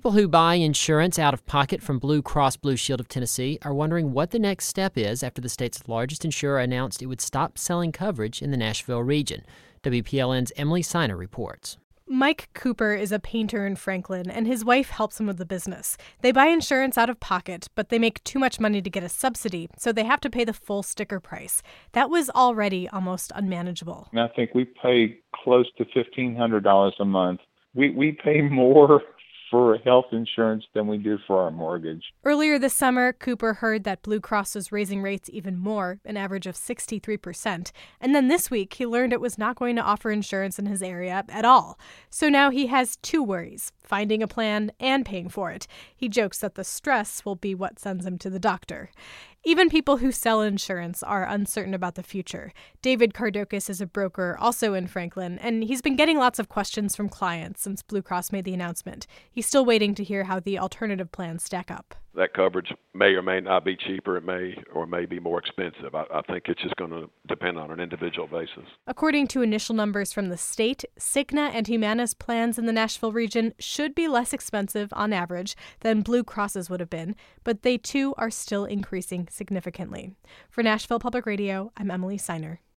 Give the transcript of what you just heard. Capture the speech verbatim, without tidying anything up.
People who buy insurance out of pocket from Blue Cross Blue Shield of Tennessee are wondering what the next step is after the state's largest insurer announced it would stop selling coverage in the Nashville region. W P L N's Emily Siner reports. Mike Cooper is a painter in Franklin, and his wife helps him with the business. They buy insurance out of pocket, but they make too much money to get a subsidy, so they have to pay the full sticker price. That was already almost unmanageable. And I think we pay close to fifteen hundred dollars a month. We we pay more for health insurance than we do for our mortgage. Earlier this summer, Cooper heard that Blue Cross was raising rates even more, an average of sixty-three percent. And then this week, he learned it was not going to offer insurance in his area at all. So now he has two worries, finding a plan and paying for it. He jokes that the stress will be what sends him to the doctor. Even people who sell insurance are uncertain about the future. David Kardokis is a broker also in Franklin, and he's been getting lots of questions from clients since Blue Cross made the announcement. He's still waiting to hear how the alternative plans stack up. That coverage may or may not be cheaper. It may or may be more expensive. I, I think it's just going to depend on an individual basis. According to initial numbers from the state, Cigna and Humana's plans in the Nashville region should be less expensive on average than Blue Cross's would have been, but they too are still increasing significantly. For Nashville Public Radio, I'm Emily Siner.